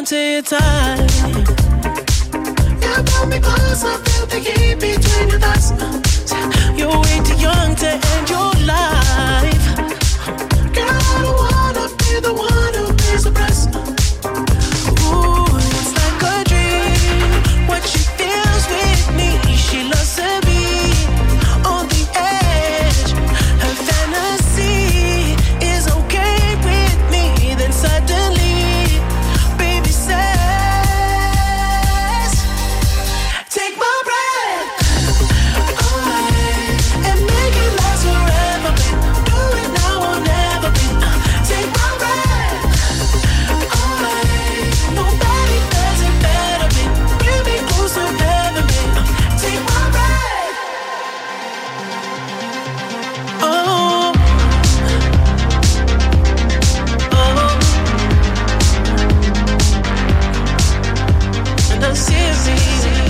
on to your time. You pull me close, I feel the heat between your thighs. You're way too young to end your life. Girl, I don't wanna be the one who pays the price. Ooh, it's like a dream. What she feels with me, she loves to be on the edge. Her fantasy is okay with me. Then suddenly, baby says, take my breath away and make it last forever, babe. Do it now or never, babe. Take my breath away. Nobody does it better, babe. Bring me closer, heaven, babe. Take my breath. Oh, oh. And I'm serious.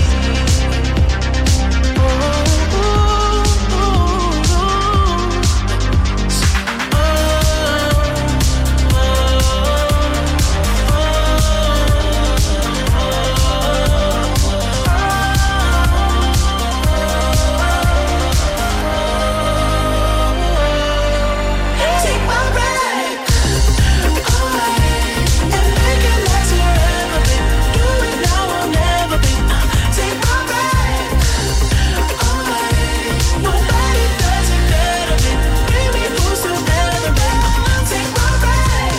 Take my breath away and make it last forever, babe. Do it now or never, babe. Take my breath away. Nobody does it better, babe. Bring me closer, heaven, babe. Take my breath.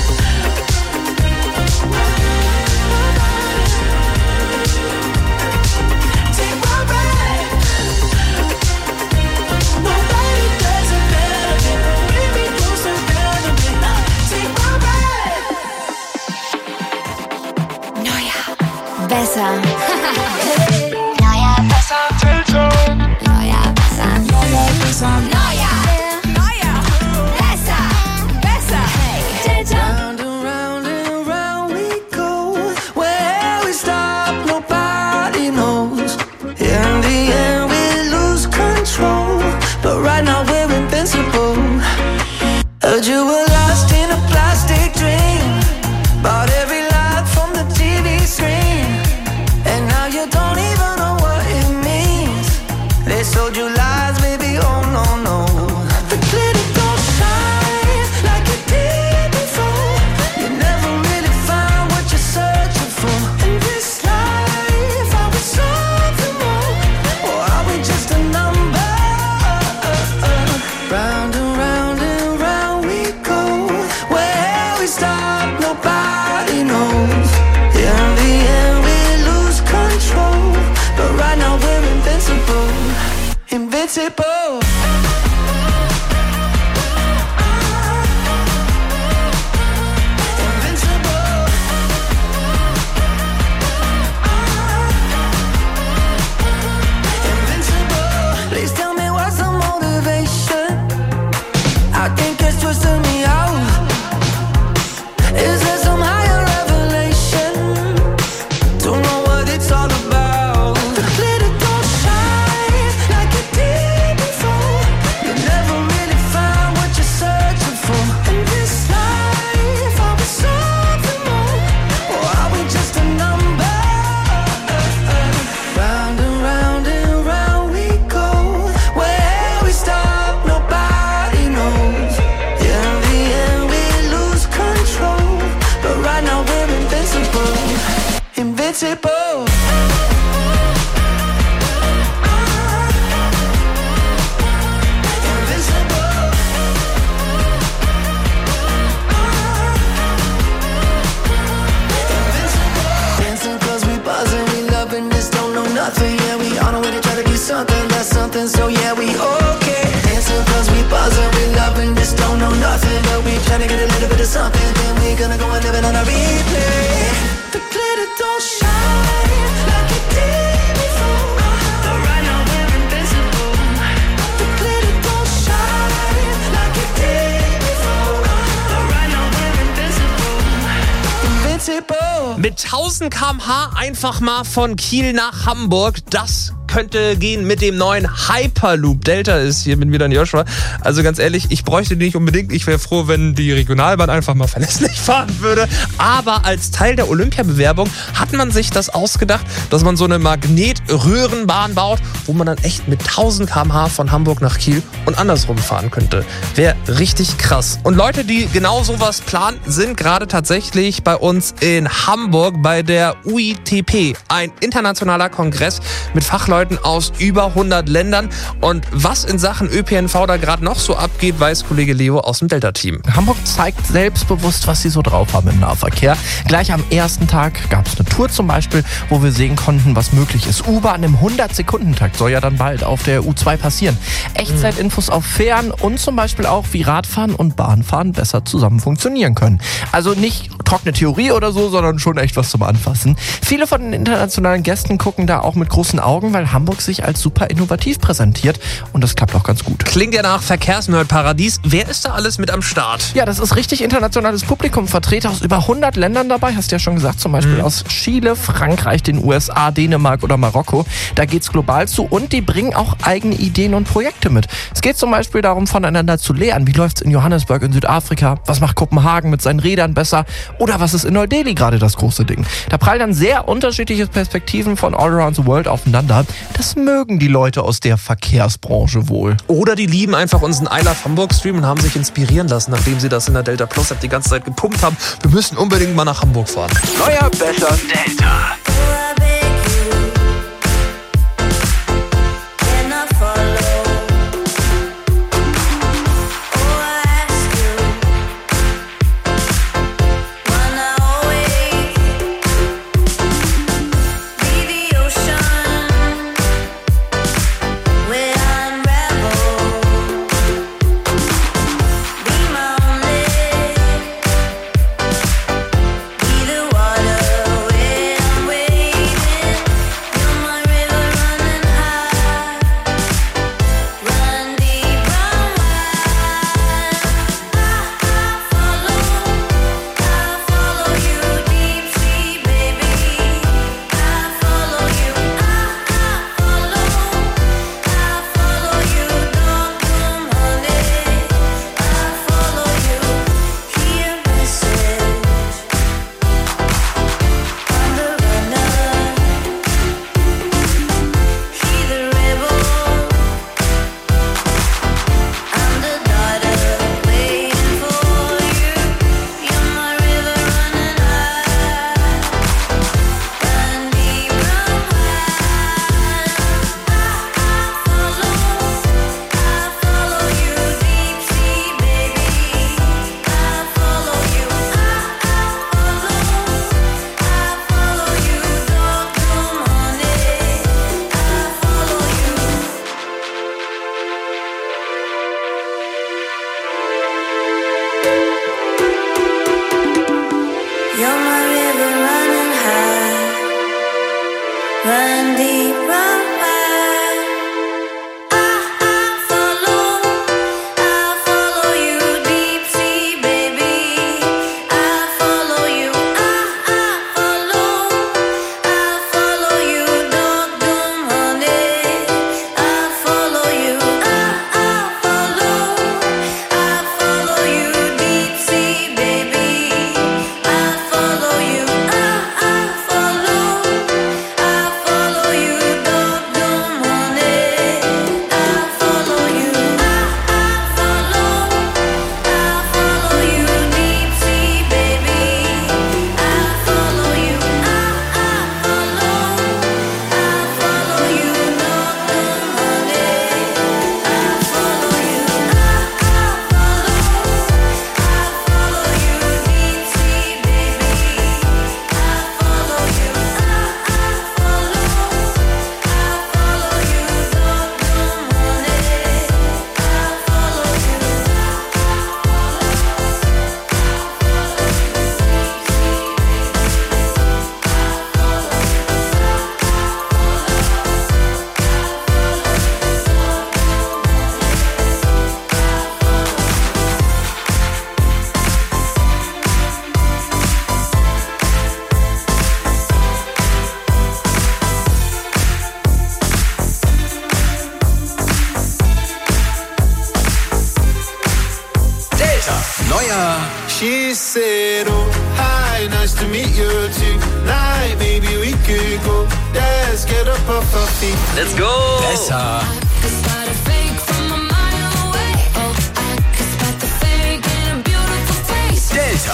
Take my breath. Nobody does it better, babe. Bring me closer, heaven, babe. Take my breath. Besser. Neuer, besser. Neuer, besser. Neuer, besser. Besser. Hey, Round and round we go. Where we stop, nobody knows. In the end, we lose control. But right now, we're invincible. Heard you were lost in a plastic dream. Bought every lie from the TV screen. And now you don't even know what it means. They sold you lies, baby, oh no, no. The glitter don't shine like it did before. You never really find what you're searching for. In this life, are we something more? Or are we just a number? Round and round we go. Where we stop, nobody knows. In the end, we lose control. But right now, we're invincible. Invincible. Invincible. Invincible. Please tell me what's the motivation. I think it's twisting me out. Is there some higher revelation? Don't know what it's all about. The glitter don't shine like it did before. You never really find what you're searching for. In this life, are we something more? Or are we just a number? Round and round we go. Where we stop, nobody knows. In the end, we lose control. But right now, we're invincible. Invincible. Invincible. Dancing 'cause we buzzing, we loving this, don't know nothing. Yeah, we on our way to try to be something, that's something. So yeah, we okay. Dancing 'cause we buzzing, we loving this, don't know nothing. But we trying to get a little bit of something. Then we gonna go and live it on a replay. The glitter don't shine like it did before. But right now we're invincible. The glitter don't shine like it did before. But right now we're invincible. Invincible. Mit 1000 km/h einfach mal von Kiel nach Hamburg. Das könnte gehen mit dem neuen Hyperloop. Delta ist hier mit mir dann Joshua. Also ganz ehrlich, ich bräuchte die nicht unbedingt. Ich wäre froh, wenn die Regionalbahn einfach mal verlässlich fahren würde. Aber als Teil der Olympiabewerbung hat man sich das ausgedacht, dass man so eine Magnetröhrenbahn baut, wo man dann echt mit 1000 km/h von Hamburg nach Kiel und andersrum fahren könnte. Wäre richtig krass. Und Leute, die genau sowas planen, sind gerade tatsächlich bei uns in Hamburg bei der UITP, ein internationaler Kongress mit Fachleuten aus über 100 Ländern. Und was in Sachen ÖPNV da gerade noch so abgeht, weiß Kollege Leo aus dem Delta-Team. Hamburg zeigt selbstbewusst, was sie so drauf haben im Nahverkehr. Gleich am ersten Tag gab es eine Tour zum Beispiel, wo wir sehen konnten, was möglich ist. U-Bahn im 100-Sekundentakt soll ja dann bald auf der U2 passieren. Echtzeitinfos auf Fähren und zum Beispiel auch, wie Radfahren und Bahnfahren besser zusammen funktionieren können. Also nicht trockene Theorie oder so, sondern schon echt was zum Anfassen. Viele von den internationalen Gästen gucken da auch mit großen Augen, weil Hamburg sich als super innovativ präsentiert und das klappt auch ganz gut. Klingt ja nach Verkehrsnerd-Paradies. Wer ist da alles mit am Start? Ja, das ist richtig internationales Publikum, Vertreter aus über 100 Ländern dabei, hast du ja schon gesagt, zum Beispiel aus Chile, Frankreich, den USA, Dänemark oder Marokko. Da geht's global zu und die bringen auch eigene Ideen und Projekte mit. Es geht zum Beispiel darum, voneinander zu lernen. Wie läuft's in Johannesburg in Südafrika? Was macht Kopenhagen mit seinen Rädern besser? Oder was ist in Neu-Delhi gerade das große Ding? Da prallen dann sehr unterschiedliche Perspektiven von all around the world aufeinander. Das mögen die Leute aus der Verkehrsbranche wohl. Oder die lieben einfach unseren I Love Hamburg Stream und haben sich inspirieren lassen, nachdem sie das in der Delta Plus App die ganze Zeit gepumpt haben. Wir müssen unbedingt mal nach Hamburg fahren. Neuer, besser, Delta. Neuer She said, oh, hi, nice to meet you tonight. Maybe we could go dance, get up off our feet. Let's go. Besser. Delta.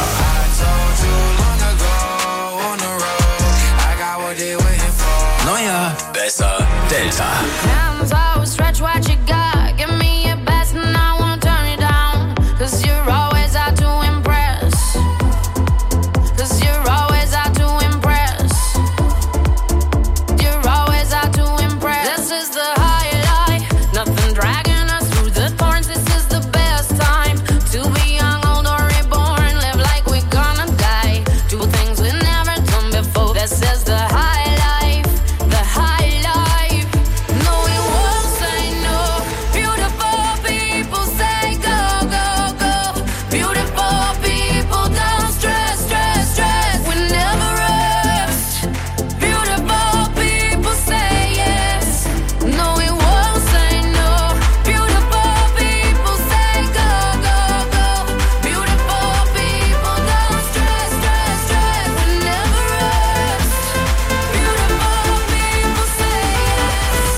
Neuer, besser, Delta. Hands always stretch what you got. Give me your best and I won't turn you down. 'Cause you're always out to impress. 'Cause you're always out to impress. You're always out to impress. This is the highlight. Nothing dragging us through the thorns. This is the best time to be young, old or reborn. Live like we're gonna die. Do things we've never done before. This is the high life. The high life. No, we won't say no. Beautiful people say go, go, go. Beautiful people don't stress, stress, stress. We never rest. Beautiful people say yes. No, we won't say no. Beautiful people say go, go, go. Beautiful people don't stress, stress, stress. We never rest. Beautiful people say yes.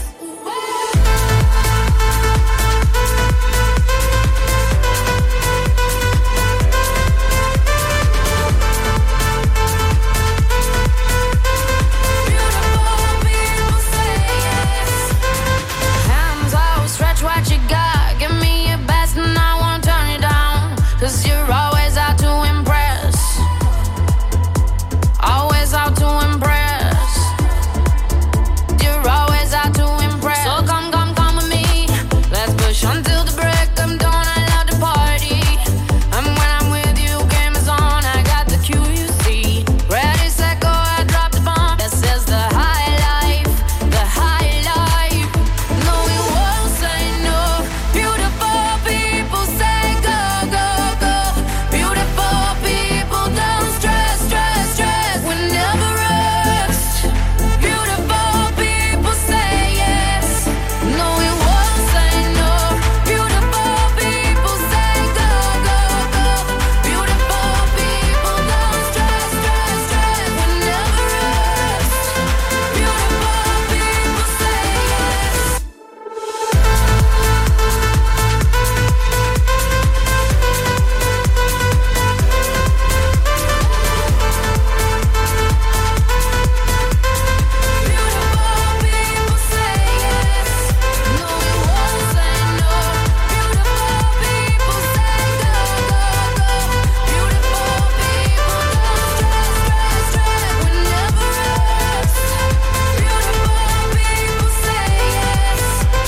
Beautiful people say yes. Hands always stretch what you got. Give me your best and I won't turn you down. 'Cause you're always out to impress. Always out to impress. You're always out to impress. So come, come, come with me. Let's push until the break of dawn. I love to party. And when I'm with you, game is on. I got the cue, you see. Ready, set, go, I drop the bomb. This is the high life. The high life. No, we won't say no. Beautiful people say go, go, go. Beautiful people don't stress, stress, stress. We never rest. Beautiful people say yes. No, we won't say no. Beautiful people say go, go, go. Beautiful people don't stress, stress, stress. We never rest. Beautiful people say yes. Beautiful people say yes. No, we won't say no. Beautiful people say go, go, go. Beautiful people don't stress, stress, stress. We never rest. Beautiful people say yes.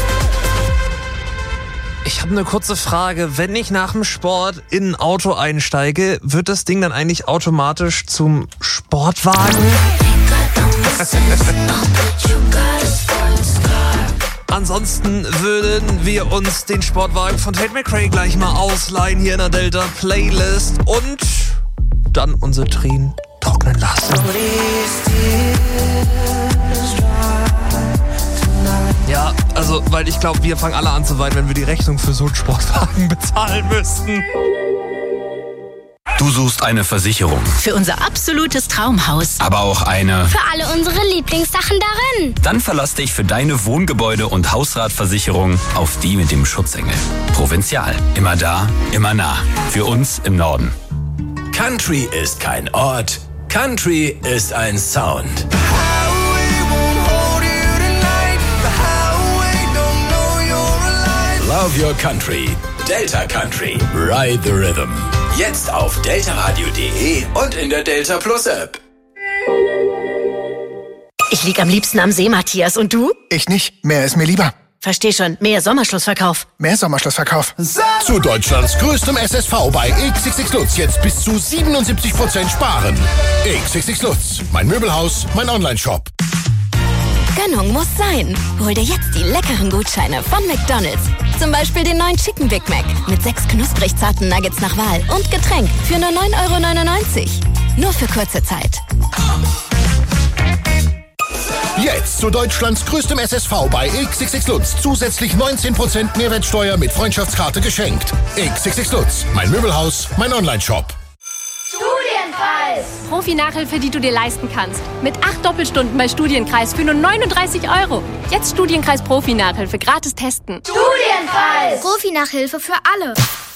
Ich habe eine kurze Frage. Wenn ich nach dem Sport in ein Auto einsteige, wird das Ding dann eigentlich automatisch zum Sportwagen? Ansonsten würden wir uns den Sportwagen von Tate McRae gleich mal ausleihen hier in der Delta Playlist und dann unsere Tränen trocknen lassen. Ja, also, weil ich glaube, wir fangen alle an zu weinen, wenn wir die Rechnung für so einen Sportwagen bezahlen müssten. Du suchst eine Versicherung, Für unser absolutes Traumhaus. aber auch eine. Für alle unsere Lieblingssachen darin. Dann verlass dich für deine Wohngebäude- und Hausratversicherung auf die mit dem Schutzengel. Provinzial. Immer da, immer nah. Für uns im Norden. Country ist kein Ort, Country ist ein Sound. Love your country. Delta Country. Ride the Rhythm. Jetzt auf deltaradio.de und in der Delta Plus App. Ich lieg am liebsten am See, Matthias. Und du? Ich nicht. Mehr ist mir lieber. Versteh schon. Mehr Sommerschlussverkauf. Mehr Sommerschlussverkauf. Zu Deutschlands größtem SSV bei XXX Lutz jetzt bis zu 77% sparen. XXX Lutz, mein Möbelhaus, mein Onlineshop. Gönnung muss sein. Hol dir jetzt die leckeren Gutscheine von McDonald's. Zum Beispiel den neuen Chicken Big Mac mit 6 knusprig zarten Nuggets nach Wahl und Getränk für nur 9,99 €. Nur für kurze Zeit. Jetzt zu Deutschlands größtem SSV bei XXX Lutz. Zusätzlich 19% Mehrwertsteuer mit Freundschaftskarte geschenkt. XXX Lutz, mein Möbelhaus, mein Onlineshop. Studienkreis! Profi-Nachhilfe, die du dir leisten kannst. Mit 8 Doppelstunden bei Studienkreis für nur 39 €. Jetzt Studienkreis Profi-Nachhilfe gratis testen. Studienkreis! Profi-Nachhilfe für alle.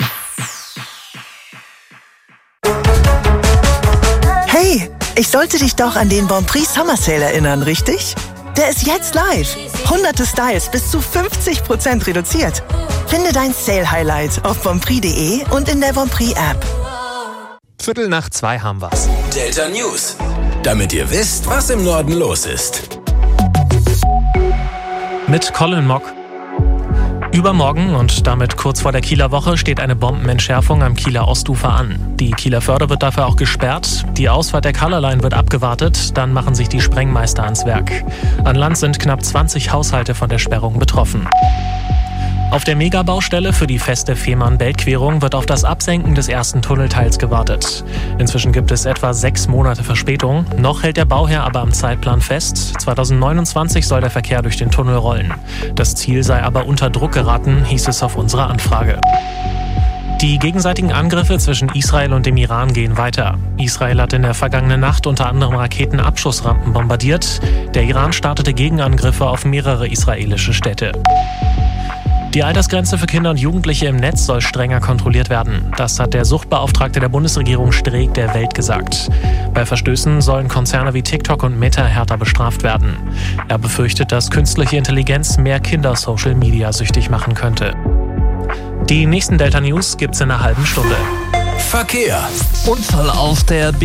Hey, ich sollte dich doch an den Bonprix Summer Sale erinnern, richtig? Der ist jetzt live. Hunderte Styles bis zu 50% reduziert. Finde dein Sale-Highlight auf bonprix.de und in der Bonprix-App. 1:45 haben wir's. Delta News. Damit ihr wisst, was im Norden los ist. Mit Colin Mock. Übermorgen und damit kurz vor der Kieler Woche steht eine Bombenentschärfung am Kieler Ostufer an. Die Kieler Förde wird dafür auch gesperrt. Die Ausfahrt der Colorline wird abgewartet. Dann machen sich die Sprengmeister ans Werk. An Land sind knapp 20 Haushalte von der Sperrung betroffen. Auf der Megabaustelle für die feste Fehmarn-Belt-Querung wird auf das Absenken des ersten Tunnelteils gewartet. Inzwischen gibt es etwa 6 Monate Verspätung. Noch hält der Bauherr aber am Zeitplan fest. 2029 soll der Verkehr durch den Tunnel rollen. Das Ziel sei aber unter Druck geraten, hieß es auf unserer Anfrage. Die gegenseitigen Angriffe zwischen Israel und dem Iran gehen weiter. Israel hat in der vergangenen Nacht unter anderem Raketenabschussrampen bombardiert. Der Iran startete Gegenangriffe auf mehrere israelische Städte. Die Altersgrenze für Kinder und Jugendliche im Netz soll strenger kontrolliert werden. Das hat der Suchtbeauftragte der Bundesregierung Streeck der Welt gesagt. Bei Verstößen sollen Konzerne wie TikTok und Meta härter bestraft werden. Er befürchtet, dass künstliche Intelligenz mehr Kinder Social-Media-süchtig machen könnte. Die nächsten Delta News gibt's in einer halben Stunde. Verkehr. Unfall auf der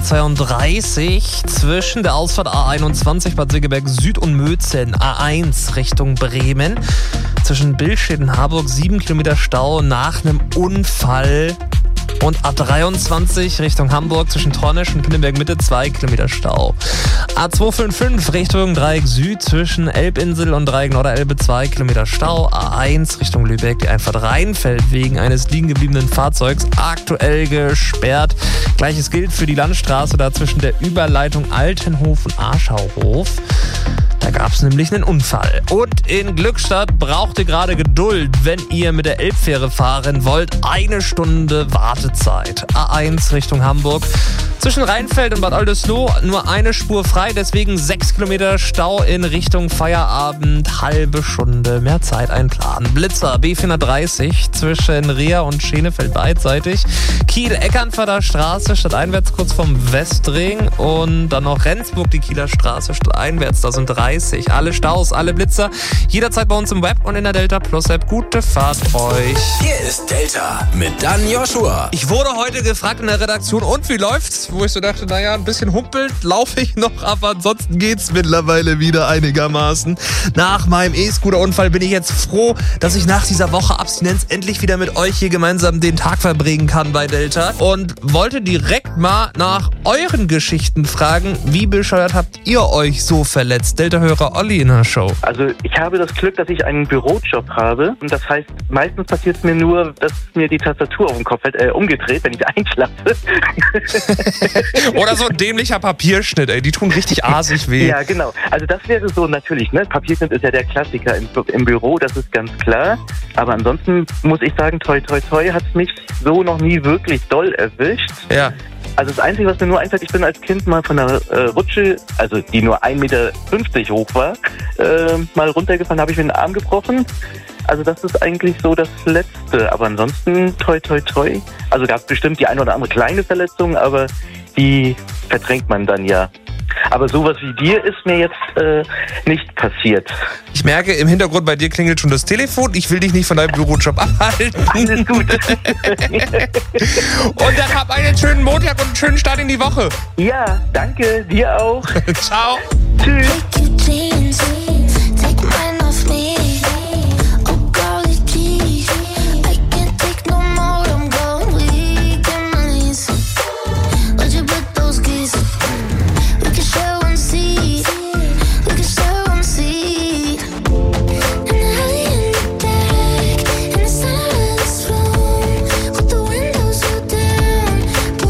B432 zwischen der Ausfahrt A21 Bad Segeberg Süd und Mözen, A1 Richtung Bremen. Zwischen Billstedt und Harburg 7 Kilometer Stau nach einem Unfall. Und A23 Richtung Hamburg zwischen Tornisch und Pinneberg Mitte 2 Kilometer Stau. A255 Richtung Dreieck Süd zwischen Elbinsel und Dreieck Norderelbe 2 Kilometer Stau. A1 Richtung Lübeck, die Einfahrt Rheinfeld wegen eines liegen gebliebenen Fahrzeugs aktuell gesperrt. Gleiches gilt für die Landstraße da zwischen der Überleitung Altenhof und Arschauhof. Da gab es nämlich einen Unfall. Und in Glückstadt braucht ihr gerade Geduld, wenn ihr mit der Elbfähre fahren wollt. 1 Stunde Wartezeit. A1 Richtung Hamburg. Zwischen Rheinfeld und Bad Oldesloe nur eine Spur frei, deswegen 6 Kilometer Stau in Richtung Feierabend. Halbe Stunde mehr Zeit einplanen. Blitzer B430 zwischen Reha und Schenefeld beidseitig. Kiel-Eckernförder Straße stadteinwärts kurz vom Westring. Und dann noch Rendsburg, die Kieler Straße stadteinwärts. Da sind 30. Alle Staus, alle Blitzer. Jederzeit bei uns im Web und in der Delta Plus App. Gute Fahrt euch. Hier ist Delta mit Dan Joshua. Ich wurde heute gefragt in der Redaktion, und wie läuft's? Wo ich so dachte, naja, ein bisschen humpelt laufe ich noch, aber ansonsten geht's mittlerweile wieder einigermaßen. Nach meinem E-Scooter-Unfall bin ich jetzt froh, dass ich nach dieser Woche Abstinenz endlich wieder mit euch hier gemeinsam den Tag verbringen kann bei Delta. Und wollte direkt mal nach euren Geschichten fragen, wie bescheuert habt ihr euch so verletzt? Delta-Hörer Olli in der Show. Also ich habe das Glück, dass ich einen Bürojob habe. Und das heißt, meistens passiert es mir nur, dass mir die Tastatur auf den Kopf wird, umgedreht, wenn ich einschlafe. Oder so ein dämlicher Papierschnitt, ey. Die tun richtig asig weh. Ja, genau. Also das wäre so natürlich, ne? Papierschnitt ist ja der Klassiker im Büro, das ist ganz klar. Aber ansonsten muss ich sagen, toi toi toi hat es mich so noch nie wirklich doll erwischt. Ja. Also das Einzige, was mir nur einfällt, ich bin als Kind mal von einer Rutsche, also die nur 1,50 Meter hoch war, mal runtergefallen, habe ich mir den Arm gebrochen. Also das ist eigentlich so das Letzte. Aber ansonsten toi toi toi. Also gab es bestimmt die eine oder andere kleine Verletzung, aber die verdrängt man dann ja. Aber sowas wie dir ist mir jetzt nicht passiert. Ich merke, im Hintergrund bei dir klingelt schon das Telefon. Ich will dich nicht von deinem Bürojob abhalten. Alles gut. Und dann hab einen schönen Montag und einen schönen Start in die Woche. Ja, danke. Dir auch. Ciao. Tschüss.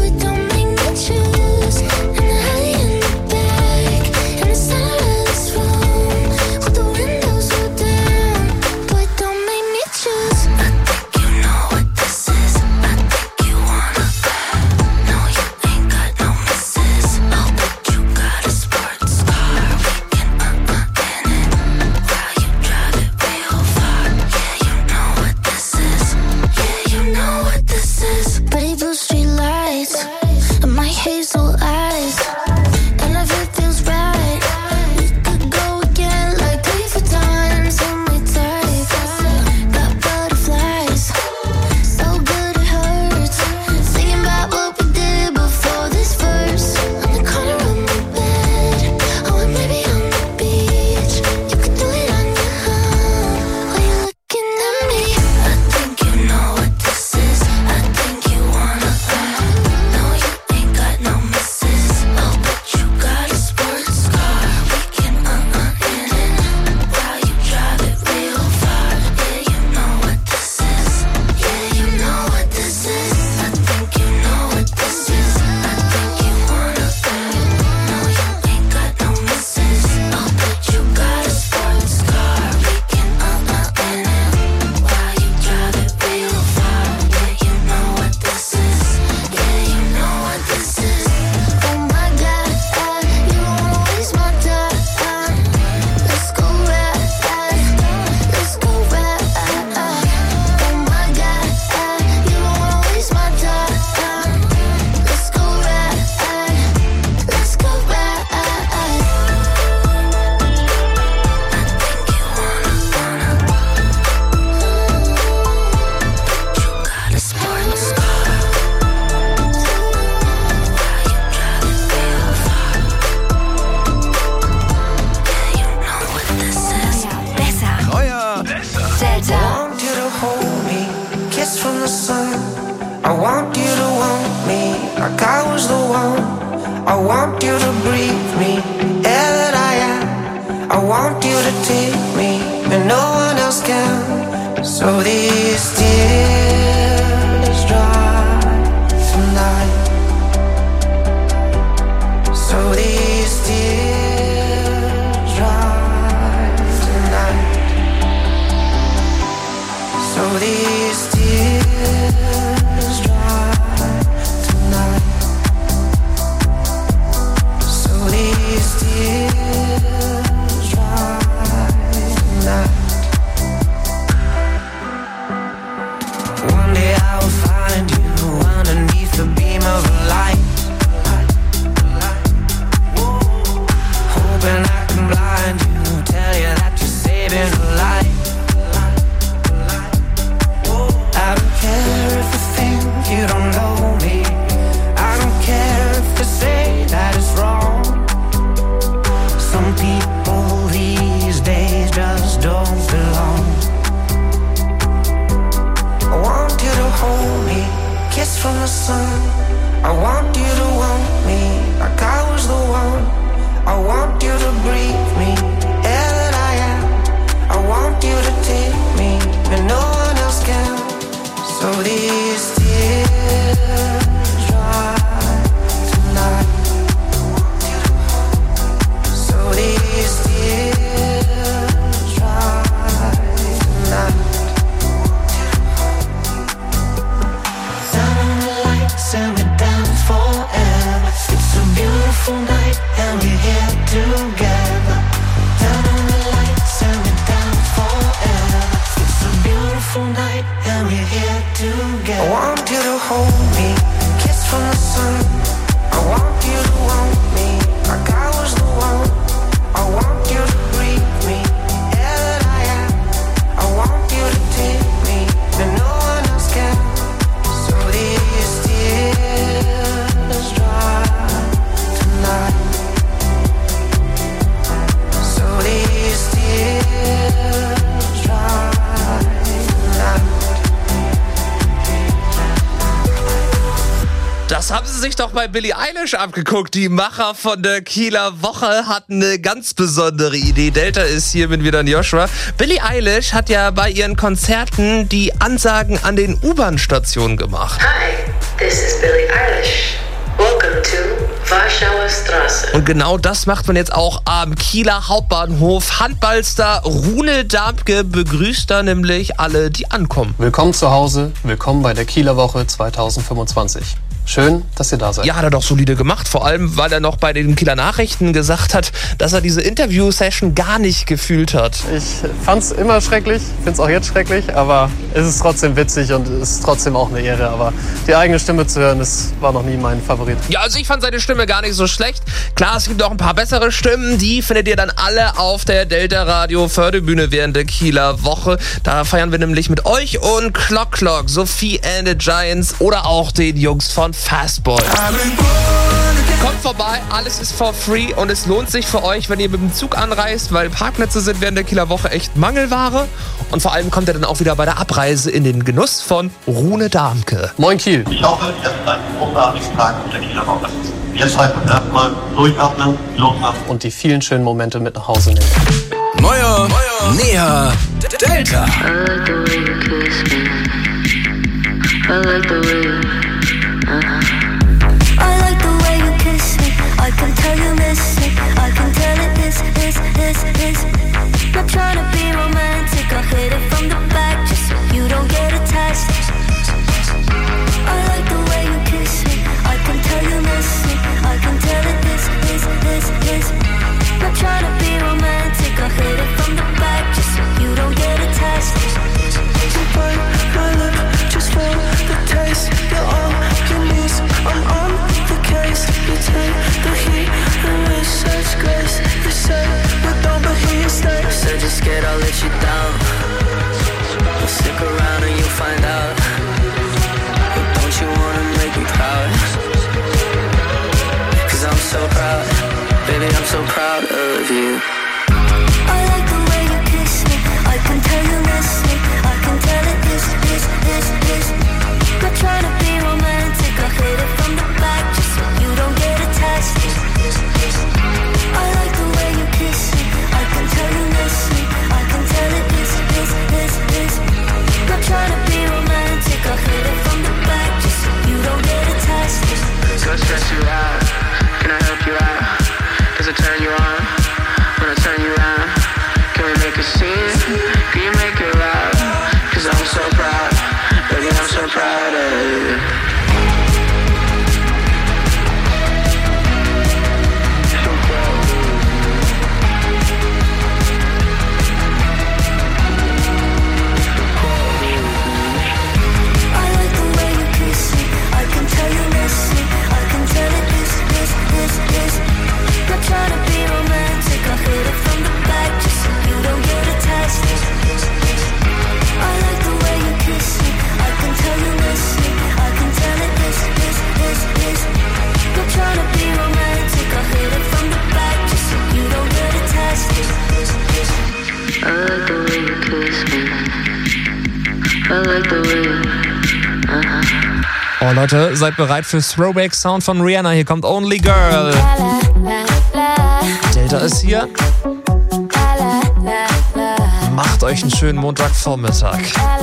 From I want you to want me like I was the one. I want you to breathe me, air that I am. I want you to take me when no one else can. So these tears dry tonight. So these tears dry tonight. So these tears dry tonight. So these tears dry tonight. One day I will find you underneath the beam of a light. Hoping I can blind you, tell you that you're saving a life. I don't care if you think you don't know me. I don't care if you say that it's wrong. Some people these days just don't belong. I want you to hold me, kiss from the sun. I want you to want me like I was the one. I want you to breathe me, air that I am. I want you to take me when no one else can. So these tears dry tonight. So these tears dry tonight. Down on the lights and we're down forever. It's a beautiful night and we're here together. Down on the lights and we're down forever. It's a beautiful night and we're here together. I want you to hold me, kiss from the sun. I want you to want me like I was the one. I want you to breathe me, air that I am. I want you to take me when no one else can. So these tears dry tonight. So these tears dry tonight. Das haben sie sich doch bei Billie Eilish abgeguckt. Die Macher von der Kieler Woche hatten eine ganz besondere Idee. Delta ist hier mit wieder in Joshua. Billie Eilish hat ja bei ihren Konzerten die Ansagen an den U-Bahn-Stationen gemacht. Hi, this is Billie Eilish. Welcome to Warschauer Straße. Und genau das macht man jetzt auch am Kieler Hauptbahnhof. Handballstar Rune Dampke begrüßt da nämlich alle, die ankommen. Willkommen zu Hause, willkommen bei der Kieler Woche 2025. Schön, dass ihr da seid. Ja, hat er doch solide gemacht. Vor allem, weil er noch bei den Kieler Nachrichten gesagt hat, dass er diese Interview-Session gar nicht gefühlt hat. Ich fand's immer schrecklich, find's auch jetzt schrecklich, aber es ist trotzdem witzig und es ist trotzdem auch eine Ehre. Aber die eigene Stimme zu hören, das war noch nie mein Favorit. Ja, also ich fand seine Stimme gar nicht so schlecht. Klar, es gibt auch ein paar bessere Stimmen. Die findet ihr dann alle auf der Delta Radio Förderbühne während der Kieler Woche. Da feiern wir nämlich mit euch und Clock Clock, Sophie and the Giants oder auch den Jungs von Fastball. Kommt vorbei, alles ist for free und es lohnt sich für euch, wenn ihr mit dem Zug anreist, weil Parkplätze sind während der Kieler Woche echt Mangelware. Und vor allem kommt ihr dann auch wieder bei der Abreise in den Genuss von Rune Dampke. Moin Kiel. Ich hoffe, ihr habt einen großartigen Tag auf der Kieler Woche. Jetzt einfach erstmal durchatmen, losmachen. Und die vielen schönen Momente mit nach Hause nehmen. Neuer, näher, Delta. I like the way you kiss me. I can tell you miss it. I can tell it is. Not trying to be romantic. I hit it from the back just so you don't get attached. I like the way you kiss me. I can tell you miss it. I can tell it is. Not trying to be romantic. I hit it from the back just so you don't get attached. My love just felt the taste. You're Oh Leute, seid bereit für Throwback Sound von Rihanna. Hier kommt Only Girl. Delta ist hier. Macht euch einen schönen Montagvormittag.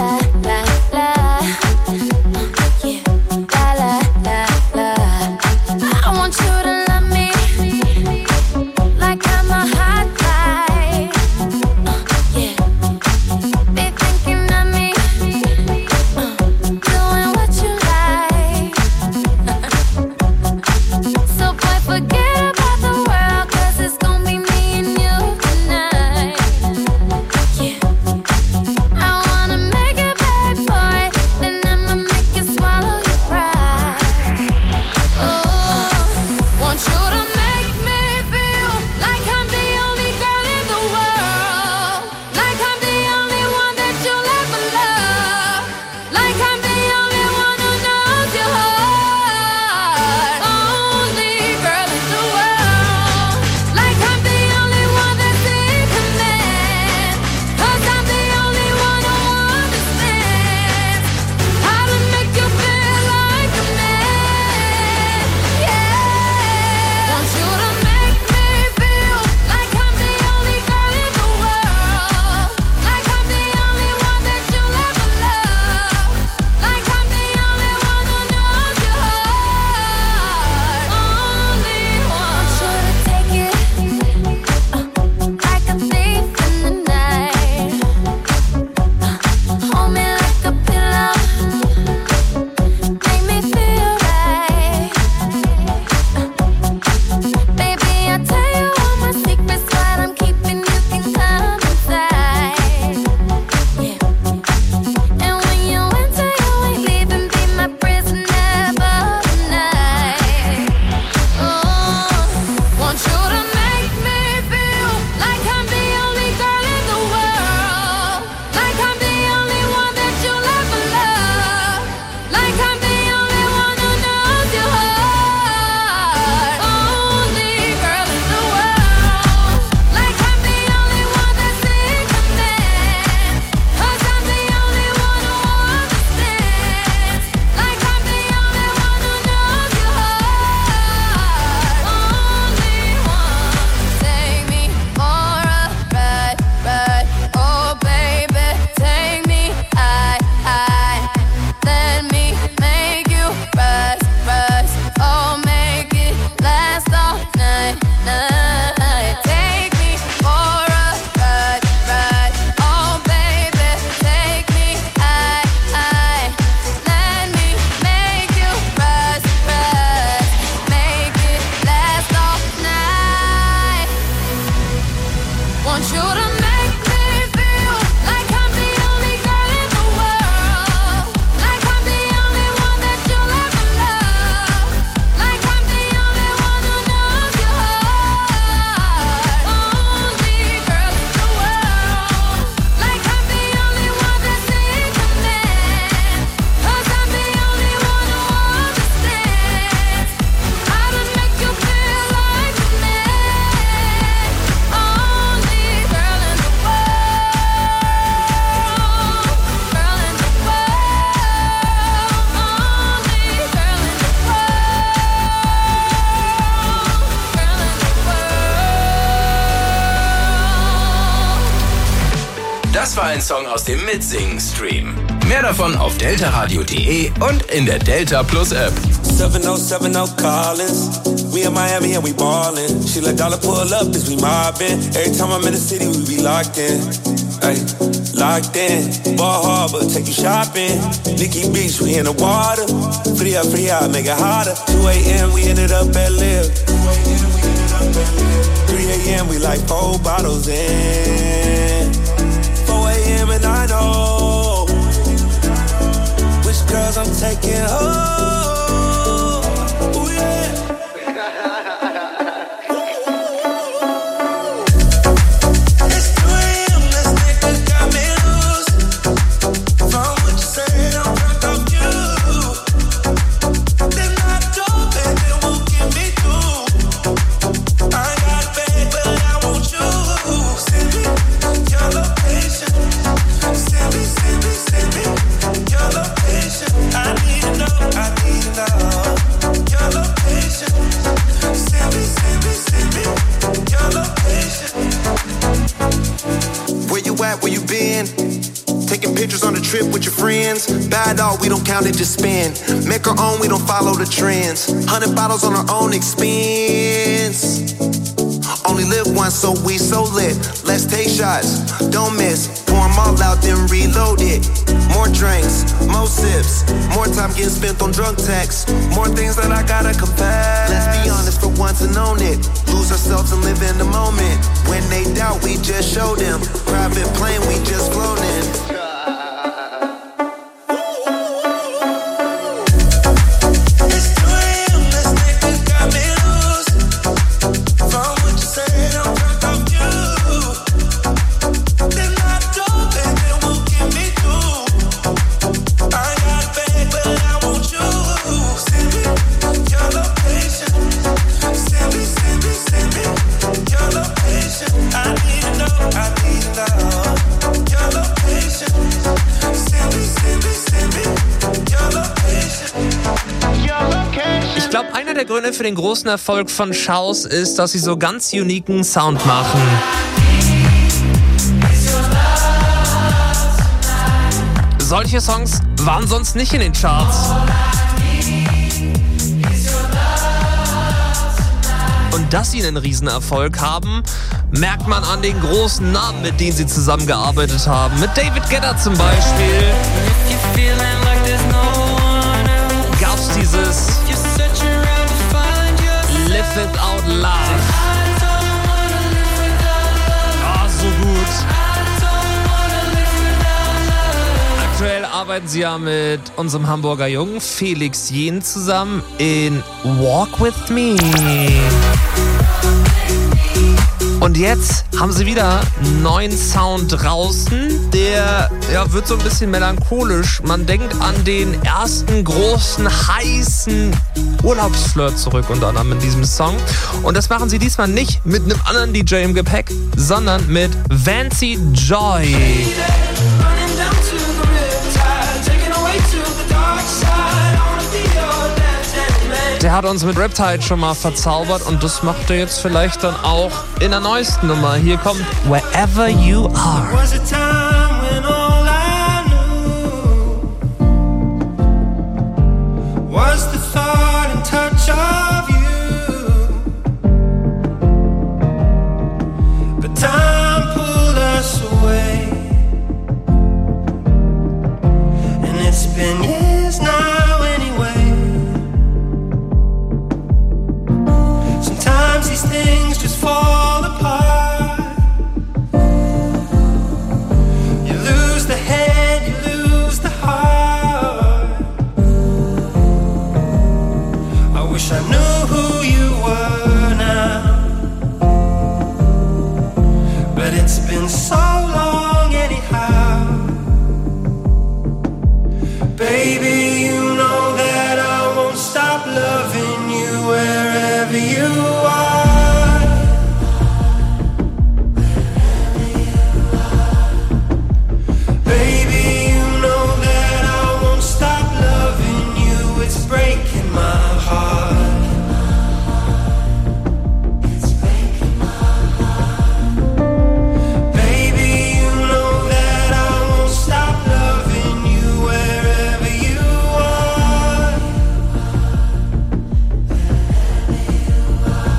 Das war ein Song aus dem Mitsingen-Stream. Mehr davon auf deltaradio.de und in der Delta Plus App. 7070 Collins. We in Miami and we ballin'. She let dollar pull up as we mobbin'. Every time I'm in the city, we be locked in. Ay, locked in. Ball Harbor, take you shopping. Nikki Beach, we in the water. Free up, make it hotter. 2 a.m., we ended up at Liv. 3 a.m., we like 4 bottles in. 4 a.m. and I know which girls I'm taking home. Ooh, yeah. It's 2 a.m., this nigga got me loose. From what you said, I'm drunk off you. Then I told baby, won't get me through. I ain't got a bag, but I want you. Send me your location. Send me your location. I need to know. trip with your friends. Bad all, we don't count it, just spend. Make our own, we don't follow the trends. 100 bottles on our own expense. Only live once, so we so lit. Let's take shots, don't miss. Pour 'em all out, then reload it. More drinks, more sips. More time getting spent on drunk texts. More things that I gotta confess. Let's be honest for once and own it. Lose ourselves and live in the moment. When they doubt, we just show them. Private plane, we just flown in. Ich glaube, einer der Gründe für den großen Erfolg von Shouse ist, dass sie so ganz uniken Sound machen. Solche Songs waren sonst nicht in den Charts. Und dass sie einen Riesenerfolg haben, merkt man an den großen Namen, mit denen sie zusammengearbeitet haben. Mit David Guetta zum Beispiel gab's dieses Live Without Love. Ah, so gut. Aktuell arbeiten sie ja mit unserem Hamburger Jungen Felix Jähn zusammen in Walk With Me. Und jetzt haben sie wieder einen neuen Sound draußen, der wird so ein bisschen melancholisch. Man denkt an den ersten großen, heißen Urlaubsflirt zurück, unter anderem in diesem Song. Und das machen sie diesmal nicht mit einem anderen DJ im Gepäck, sondern mit Vancy Joy. Der hat uns mit Riptide schon mal verzaubert und das macht er jetzt vielleicht dann auch in der neuesten Nummer. Hier kommt Wherever You Are. Was the thought and touch of you, but time pulled us away, and it's been years now anyway. Sometimes these things just fall apart. You lose the head, you lose the heart. I wish I knew who you were now, but it's been so long anyhow. Baby, you know that I won't stop loving you wherever you are. Baby, you know that I won't stop loving you. It's breaking my heart. Baby, you know that I won't stop loving you wherever you are.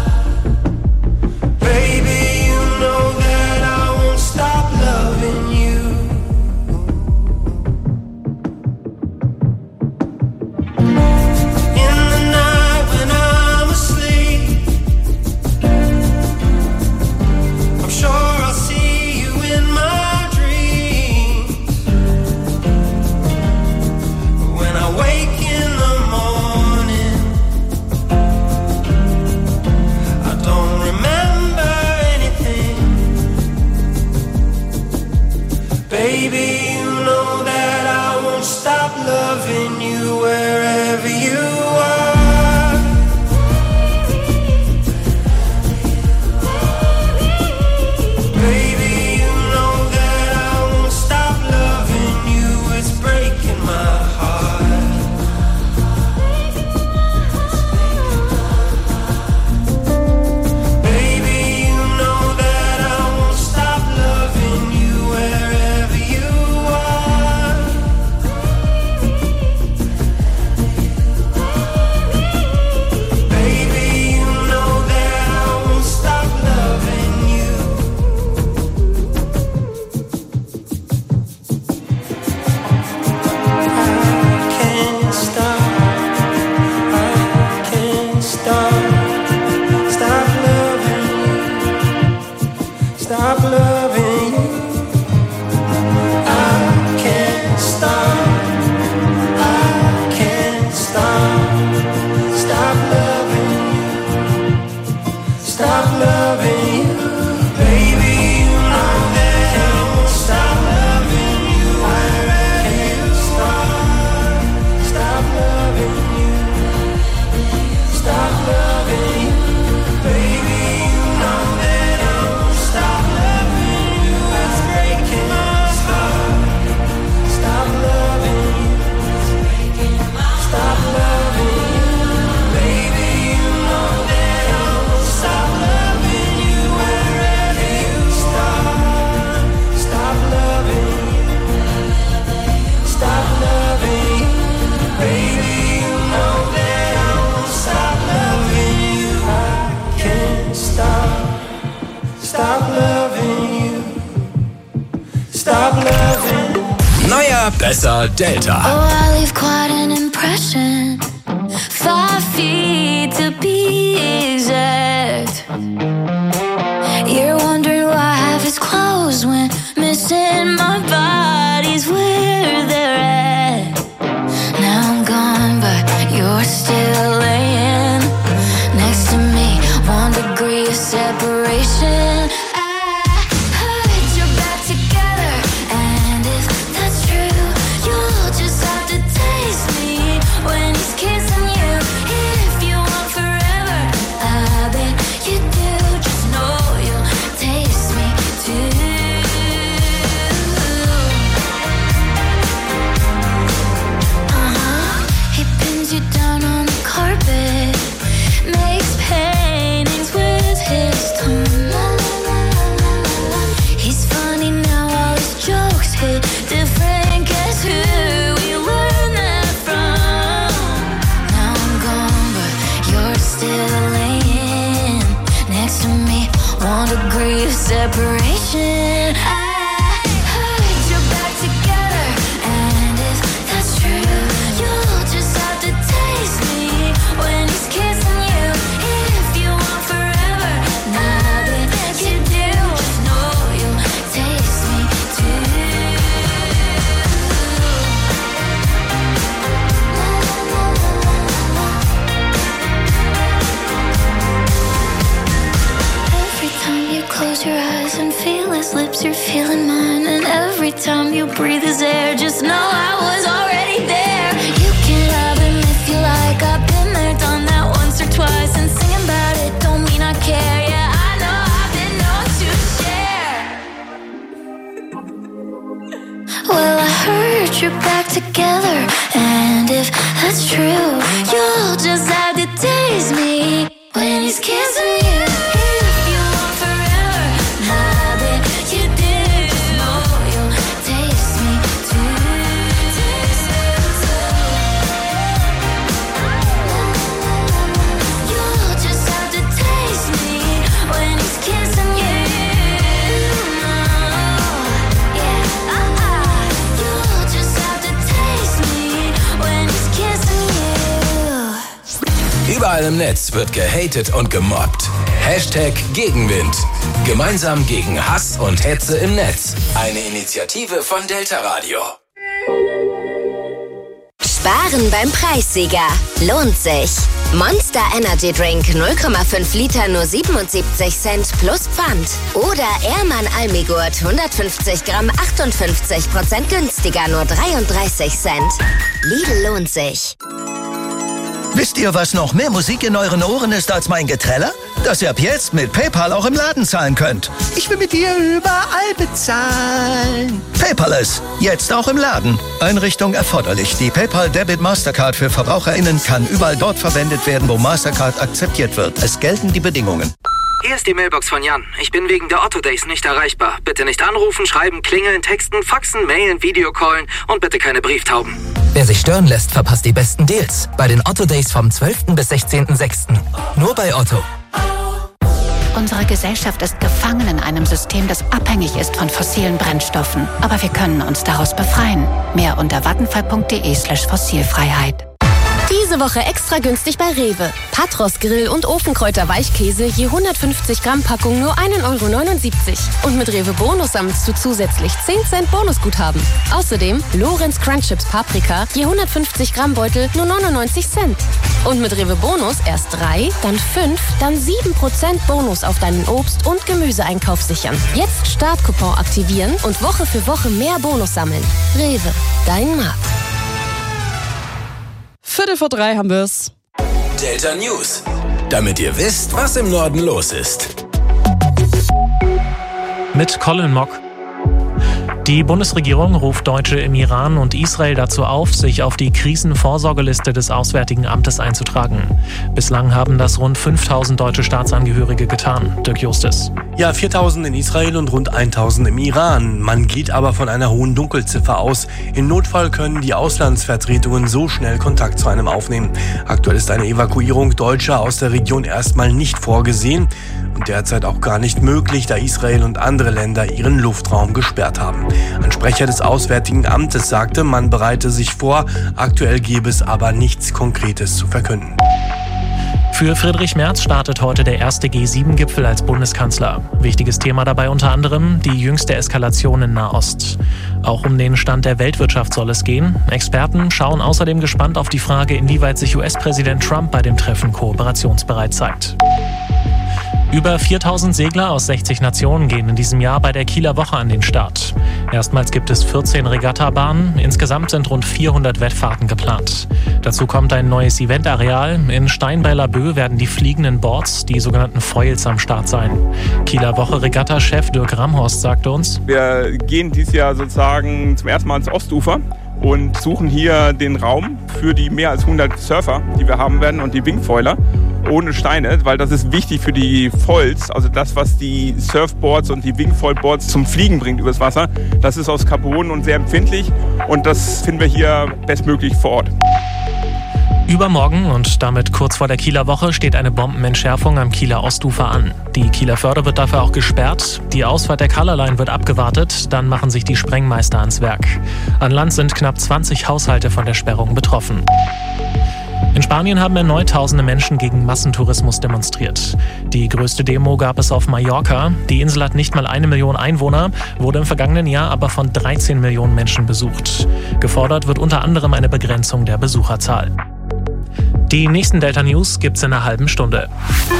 Besser Delta. Oh, I leave quite an impression. 5 feet to be exact. You're wondering why half is closed when missing my body's where they're at. Now I'm gone, but you're still laying next to me. 1 degree of separation. Separation. I heard you're back together, and if that's true, you'll just have to taste me when he's kissing you. If you want forever, I bet you do. Just know you'll taste me too. Every time you close your eyes and feel his lips, you're feeling mine. And every time you breathe his air, just know I was already there. You can love him if you like. I've been there, done that once or twice. And singing about it don't mean I care. Yeah, I know I've been known to share. Well, I heard you're back together, and if that's true, you'll just have to taste me when he's kissing you. Überall im Netz wird gehatet und gemobbt. Hashtag Gegenwind. Gemeinsam gegen Hass und Hetze im Netz. Eine Initiative von Delta Radio. Sparen beim Preissieger. Lohnt sich. Monster Energy Drink 0,5 Liter nur 77 Cent plus Pfand. Oder Ehrmann Almigurt 150 Gramm 58% günstiger nur 33 Cent. Lidl lohnt sich. Wisst ihr, was noch mehr Musik in euren Ohren ist als mein Geträller? Dass ihr ab jetzt mit PayPal auch im Laden zahlen könnt. Ich will mit dir überall bezahlen. Paperless, jetzt auch im Laden. Einrichtung erforderlich. Die PayPal Debit Mastercard für VerbraucherInnen kann überall dort verwendet werden, wo Mastercard akzeptiert wird. Es gelten die Bedingungen. Hier ist die Mailbox von Jan. Ich bin wegen der Otto Days nicht erreichbar. Bitte nicht anrufen, schreiben, klingeln, texten, faxen, mailen, Videocallen und bitte keine Brieftauben. Wer sich stören lässt, verpasst die besten Deals. Bei den Otto Days vom 12. bis 16.06. Nur bei Otto. Unsere Gesellschaft ist gefangen in einem System, das abhängig ist von fossilen Brennstoffen. Aber wir können uns daraus befreien. Mehr unter vattenfall.de/Fossilfreiheit. Diese Woche extra günstig bei Rewe. Patros Grill- und Ofenkräuter-Weichkäse je 150 Gramm Packung nur 1,79 €. Und mit Rewe Bonus sammelst du zusätzlich 10 Cent Bonusguthaben. Außerdem Lorenz Crunch Chips Paprika je 150 Gramm Beutel nur 99 Cent. Und mit Rewe Bonus erst 3, dann 5, dann 7% Bonus auf deinen Obst- und Gemüseeinkauf sichern. Jetzt Startcoupon aktivieren und Woche für Woche mehr Bonus sammeln. Rewe, dein Markt. 2:45 haben wir's. Delta News. Damit ihr wisst, was im Norden los ist. Mit Colin Mock. Die Bundesregierung ruft Deutsche im Iran und Israel dazu auf, sich auf die Krisenvorsorgeliste des Auswärtigen Amtes einzutragen. Bislang haben das rund 5.000 deutsche Staatsangehörige getan. Dirk Justis. Ja, 4.000 in Israel und rund 1.000 im Iran. Man geht aber von einer hohen Dunkelziffer aus. Im Notfall können die Auslandsvertretungen so schnell Kontakt zu einem aufnehmen. Aktuell ist eine Evakuierung Deutscher aus der Region erstmal nicht vorgesehen. und derzeit auch gar nicht möglich, da Israel und andere Länder ihren Luftraum gesperrt haben. Ein Sprecher des Auswärtigen Amtes sagte, man bereite sich vor, aktuell gebe es aber nichts Konkretes zu verkünden. Für Friedrich Merz startet heute der erste G7-Gipfel als Bundeskanzler. Wichtiges Thema dabei unter anderem die jüngste Eskalation in Nahost. Auch um den Stand der Weltwirtschaft soll es gehen. Experten schauen außerdem gespannt auf die Frage, inwieweit sich US-Präsident Trump bei dem Treffen kooperationsbereit zeigt. Über 4000 Segler aus 60 Nationen gehen in diesem Jahr bei der Kieler Woche an den Start. Erstmals gibt es 14 Regattabahnen. Insgesamt sind rund 400 Wettfahrten geplant. Dazu kommt ein neues Eventareal. In Stein bei Laboe werden die fliegenden Boards, die sogenannten Foils, am Start sein. Kieler Woche Regatta-Chef Dirk Ramhorst sagte uns: Wir gehen dieses Jahr sozusagen zum ersten Mal ans Ostufer und suchen hier den Raum für die mehr als 100 Surfer, die wir haben werden, und die Wingfoiler ohne Steine, weil das ist wichtig für die Foils, also das, was die Surfboards und die Wingfoilboards zum Fliegen bringt übers Wasser. Das ist aus Carbon und sehr empfindlich, und das finden wir hier bestmöglich vor Ort. Übermorgen und damit kurz vor der Kieler Woche steht eine Bombenentschärfung am Kieler Ostufer an. Die Kieler Förde wird dafür auch gesperrt. Die Ausfahrt der Colorline wird abgewartet. Dann machen sich die Sprengmeister ans Werk. An Land sind knapp 20 Haushalte von der Sperrung betroffen. In Spanien haben erneut tausende Menschen gegen Massentourismus demonstriert. Die größte Demo gab es auf Mallorca. Die Insel hat nicht mal 1 Million Einwohner, wurde im vergangenen Jahr aber von 13 Millionen Menschen besucht. Gefordert wird unter anderem eine Begrenzung der Besucherzahl. Die nächsten Delta News gibt's in einer halben Stunde.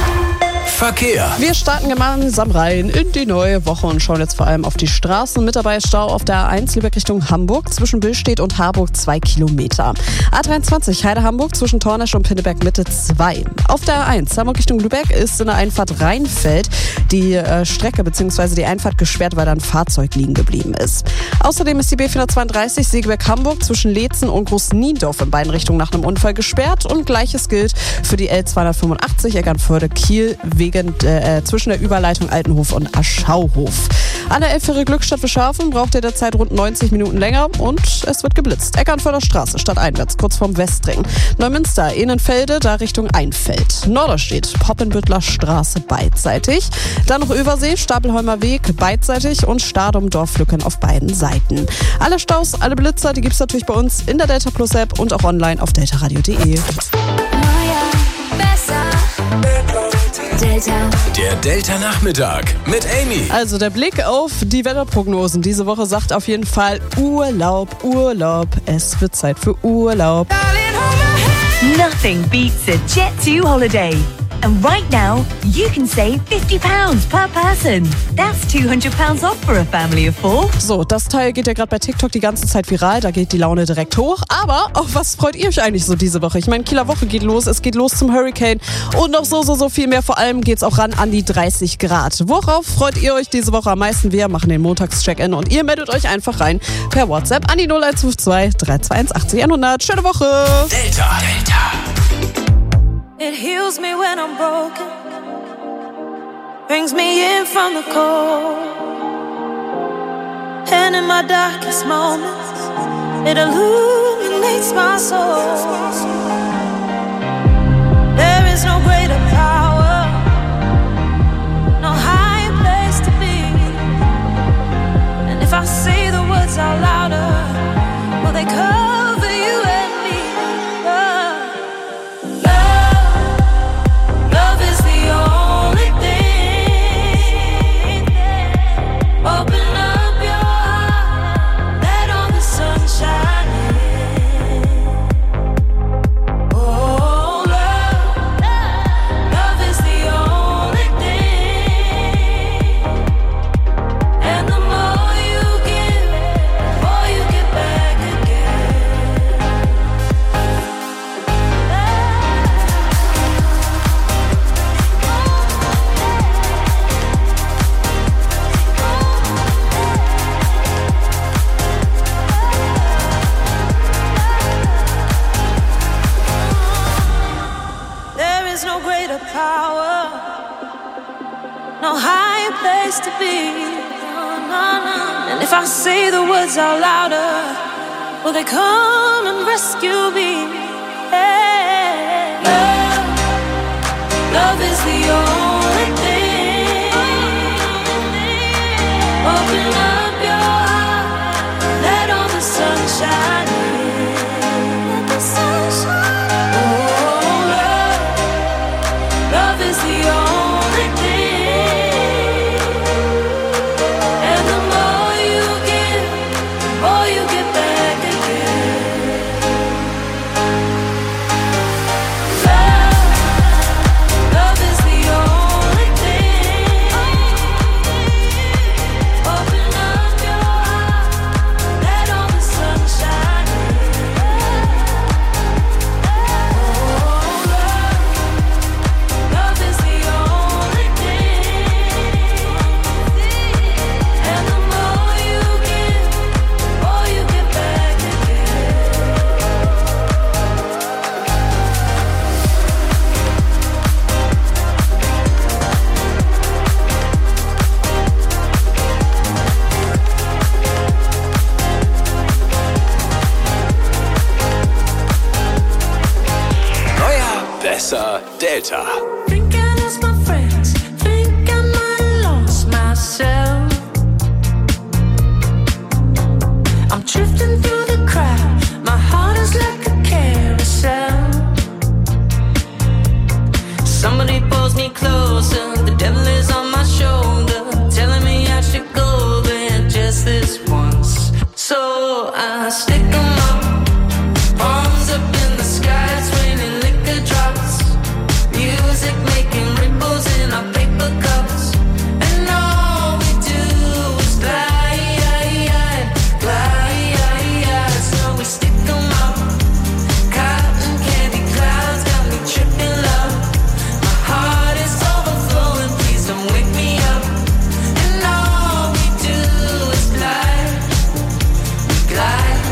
Verkehr. Wir starten gemeinsam rein in die neue Woche und schauen jetzt vor allem auf die Straßen. Mit dabei Stau auf der A1 Lübeck Richtung Hamburg zwischen Billstedt und Harburg 2 Kilometer. A23 Heide-Hamburg zwischen Tornesch und Pinneberg Mitte 2. Auf der A1 Hamburg Richtung Lübeck ist in der Einfahrt Rheinfeld die Strecke bzw. die Einfahrt gesperrt, weil da ein Fahrzeug liegen geblieben ist. Außerdem ist die B432 Segeberg-Hamburg zwischen Leetzen und Großniendorf in beiden Richtungen nach einem Unfall gesperrt, und Gleiches gilt für die L285 Eckernförde-Kiel zwischen der Überleitung Altenhof und Aschauhof. An der Elbfähre Glückstadt-Wischhafen braucht ihr derzeit rund 90 Minuten länger und es wird geblitzt. Eckernförder Straße stadteinwärts, kurz vorm Westring. Neumünster, Ehnenfelde, da Richtung Einfeld. Norderstedt, Poppenbüttler Straße beidseitig. Dann noch Översee, Stapelholmer Weg beidseitig und Stadum-Dorflücken auf beiden Seiten. Alle Staus, alle Blitzer, die gibt's natürlich bei uns in der Delta Plus App und auch online auf deltaradio.de. Der Delta-Nachmittag mit Amy. Also der Blick auf die Wetterprognosen diese Woche sagt auf jeden Fall Urlaub, Urlaub. Es wird Zeit für Urlaub. Nothing beats a Jet2 holiday. And right now, you can save £50 per person. That's £200 off for a family of 4. So, das Teil geht ja gerade bei TikTok die ganze Zeit viral. Da geht die Laune direkt hoch. Aber auf was freut ihr euch eigentlich so diese Woche? Ich meine, Kieler Woche geht los. Es geht los zum Hurricane. Und noch so viel mehr. Vor allem geht's auch ran an die 30 Grad. Worauf freut ihr euch diese Woche am meisten? Wir machen den Montags-Check-In und ihr meldet euch einfach rein per WhatsApp an die 0152 321 80 100. Schöne Woche! Delta. It heals me when I'm broken, brings me in from the cold, and in my darkest moments, it illuminates my soul. There is no greater power, no higher place to be, and if I say the words out louder, will they cover you and me? Love is the only thing. Open up your heart, let all the sun shine in. Oh, love is the only thing. And the more you give, the more you get back again. There is no greater power, no higher place to be. And if I say the words out louder, will they come and rescue me? Hey. Love is the only thing. besser Delta. Think I lost my friends, think I might have lost myself. I'm drifting through the crowd, my heart is like a carousel. Somebody pulls me closer, the devil is on my shoulder, telling me I should go there just this once. So I stick 'em up, palms up in the sky, it's raining liquor drops, music making ripples in our paper cups, and all we do is glide, glide, so we stick 'em up, cotton candy clouds got me tripping love, my heart is overflowing, please don't wake me up, and all we do is glide, glide.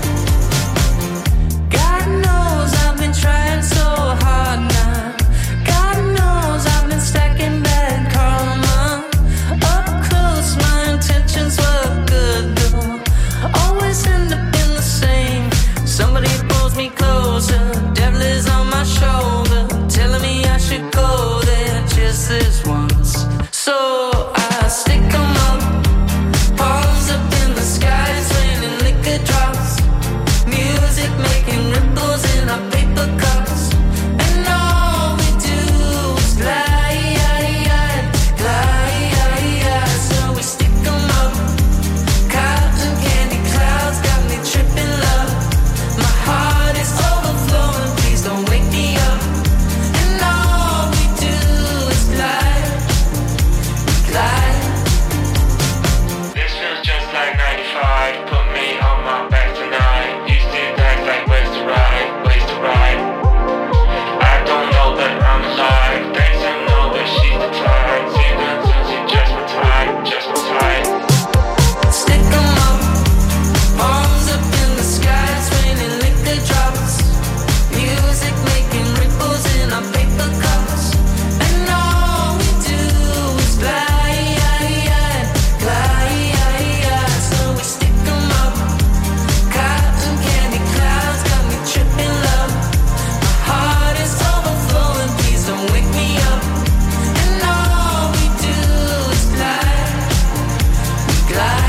God knows I've been trying so hard now. God knows I've been stacking bad karma. Up close, my intentions were good though. Always end up in the same. Somebody pulls me closer, devil is on my shoulder, telling me I should go there just this once. So I stick 'em up, palms up in the sky, it's raining liquor drops, music making ripples in our paper cups, and all we do is glide, glide, so we stick 'em up, cotton candy clouds got me tripping love, my heart is overflowing, please don't wake me up, and all we do is glide, glide. This feels just like 95. Put me on my back tonight. Used to act like ways to ride, ways to ride. I don't know that I'm alive. Thanks, I know that she's the type. See that since she just retired, just retired. Stick 'em up, palms up in the sky, it's raining liquor drops, music making ripples in our paper cups, and all we do is glide, glide, so we stick 'em up, cotton candy clouds got me tripping love, my heart is overflowing, please don't wake me up, and all we do is glide, glide.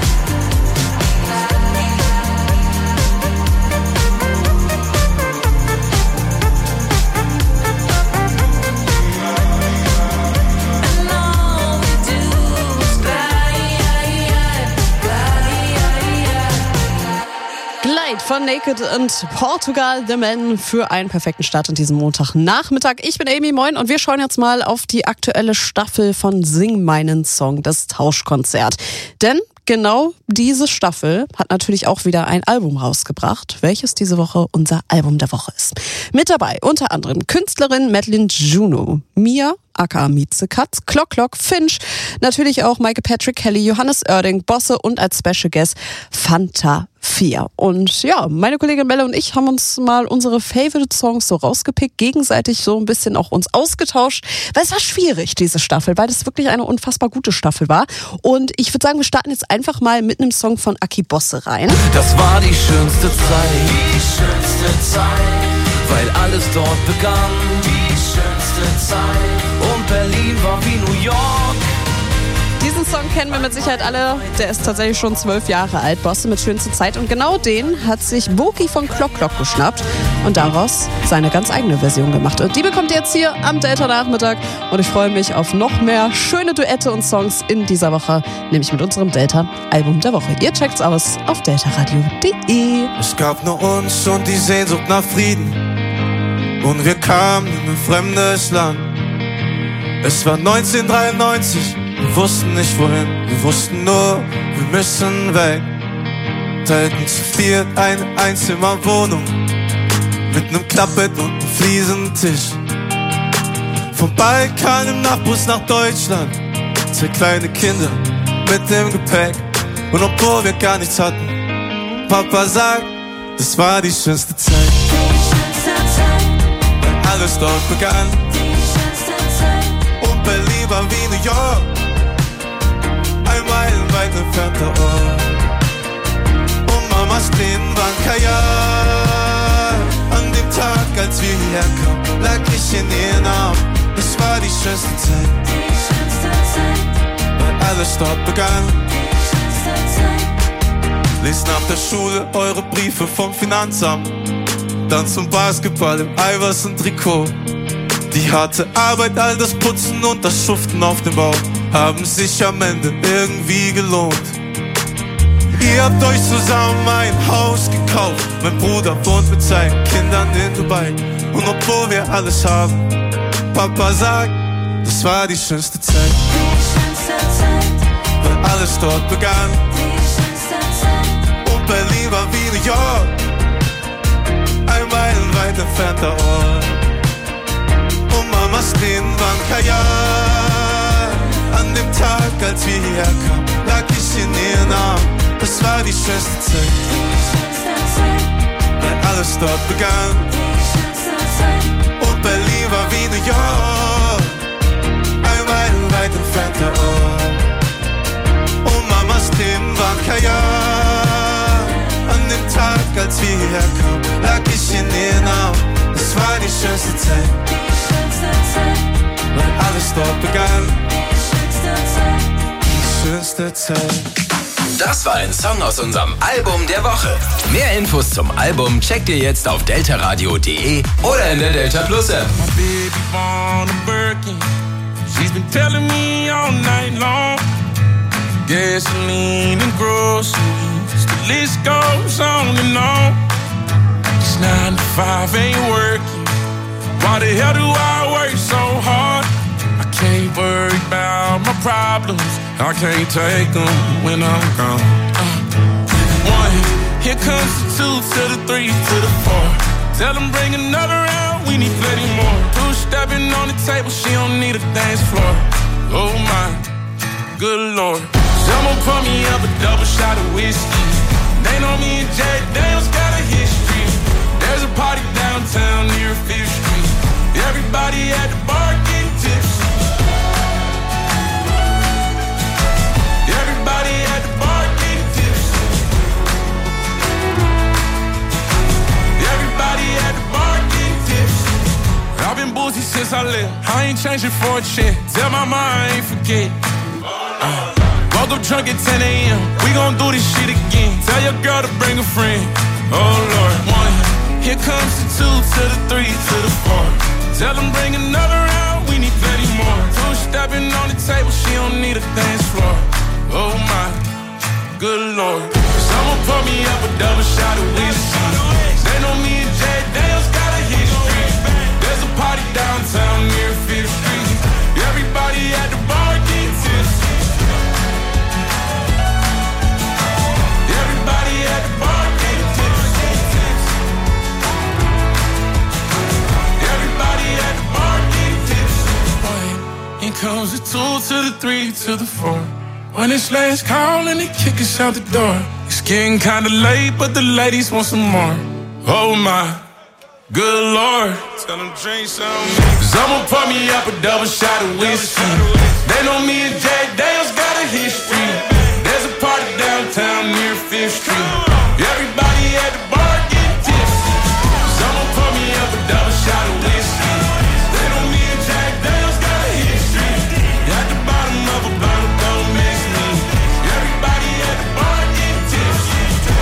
Glide von Naked und Portugal The Man für einen perfekten Start in diesem Montagnachmittag. Ich bin Amy, moin, und wir schauen jetzt mal auf die aktuelle Staffel von Sing meinen Song, das Tauschkonzert. Denn genau diese Staffel hat natürlich auch wieder ein Album rausgebracht, welches diese Woche unser Album der Woche ist. Mit dabei unter anderem Künstlerin Madeline Juno, Mia, aka Mieze Katz, Clock Clock, Finch, natürlich auch Michael Patrick Kelly, Johannes Oerding, Bosse und als Special Guest Fanta 4. Und ja, meine Kollegin Melle und ich haben uns mal unsere Favorite Songs so rausgepickt, gegenseitig so ein bisschen auch uns ausgetauscht, weil es war schwierig, diese Staffel, weil das wirklich eine unfassbar gute Staffel war. Und ich würde sagen, wir starten jetzt einfach mal mit einem Song von Aki Bosse rein. Das war die schönste Zeit, weil alles dort begann. Die schönste Zeit und Berlin war wie New York. Diesen Song kennen wir mit Sicherheit alle. Der ist tatsächlich schon 12 Jahre alt. Bosse mit schönste Zeit. Und genau den hat sich Boki von Clock Clock geschnappt und daraus seine ganz eigene Version gemacht. Und die bekommt ihr jetzt hier am Delta-Nachmittag. Und ich freue mich auf noch mehr schöne Duette und Songs in dieser Woche, nämlich mit unserem Delta-Album der Woche. Ihr checkt's aus auf deltaradio.de. Es gab nur uns und die Sehnsucht nach Frieden. Und wir kamen in ein fremdes Land. Es war 1993. Wir wussten nicht wohin, wir wussten nur, wir müssen weg. Teilten zu viert eine Einzimmerwohnung mit nem Klappbett und einem Fliesentisch. Vom Balkan im Nachtbus nach Deutschland, 2 kleine Kinder mit dem Gepäck. Und obwohl wir gar nichts hatten, Papa sagt, das war die schönste Zeit. Weil alles dort begann. Und Berlin war wie New York, ein meilenweit entfernter Ort. Und Mamas Tränen waren Kajak, an dem Tag, als wir hierher kamen, lag ich in ihren Armen. Es war die schönste Zeit, weil alles dort begann. Lest nach der Schule eure Briefe vom Finanzamt, dann zum Basketball im Iverson-Trikot. Die harte Arbeit, all das Putzen und das Schuften auf dem Bau haben sich am Ende irgendwie gelohnt. Ihr habt euch zusammen ein Haus gekauft. Mein Bruder wohnt mit seinen Kindern in Dubai. Und obwohl wir alles haben, Papa sagt, das war die schönste Zeit. Weil alles dort begann. Und Berlin war wie New York, ein meilenweit entfernter Ort. Und Mamas Tränen waren Kajak. An dem Tag, als wir hierher kamen, lag ich in ihren Armen. Es war die schönste Zeit, weil alles dort begann. Und Berlin war wie New York, ein meilenweit entfernter Ort. Und Mamas Tränen waren Kajak. An dem Tag, als wir hierher kamen, lag ich in ihren Armen. Es war die schönste Zeit, weil alles dort begann. Die schönste Zeit. Das war ein Song aus unserem Album der Woche. Mehr Infos zum Album checkt ihr jetzt auf deltaradio.de oder in der Delta Plus App. My baby born a Birkin. She's been telling me all night long. Gasoline and groceries, the list goes on and on. This 9 to 5 ain't working. Why the hell do I work so hard? I can't worry about my problems. I can't take them when I'm gone. 1, here comes the 2 to the 3 to the 4. Tell them bring another round, we need plenty more. 2 stepping on the table, she don't need a dance floor. Oh my, good Lord. Someone pour me up a double shot of whiskey. They know me and Jack Daniels got a history. There's a party downtown near 5th Street. Everybody at the bar getting tipsy. Everybody at the bar getting tipsy. Everybody at the bar getting tipsy. I've been boozy since I left. I ain't changing for a check. Tell my mom I ain't forget. Woke up drunk at 10 a.m. We gon' do this shit again. Tell your girl to bring a friend. Oh Lord. 1, here comes the 2 to the 3 to the 4. Tell them bring another round, we need plenty more. 2 stepping on the table, she don't need a dance floor. Oh my, good Lord. Someone pour me up a double shot of whiskey. They know me and Jack Daniels got a history. There's a party downtown near 5th Street. Everybody at the bar getting tipsy. Everybody at the bar getting tipsy. Everybody at the bar getting tipsy. Here comes the 2 to the 3 to the 4. When it's last call and they kick us out the door. It's getting kinda late, but the ladies want some more. Oh my, good Lord. Tell them drink some. Someone pour me up a double shot of whiskey. They know me and Jack Daniels got a history. There's a party downtown near 5th Street. Everybody at the bar getting tipsy. Someone pour me up a double shot of whiskey. They know me and Jack Daniels got a history. At the bottom of a bottle, don't miss me. Everybody at the bar getting tipsy.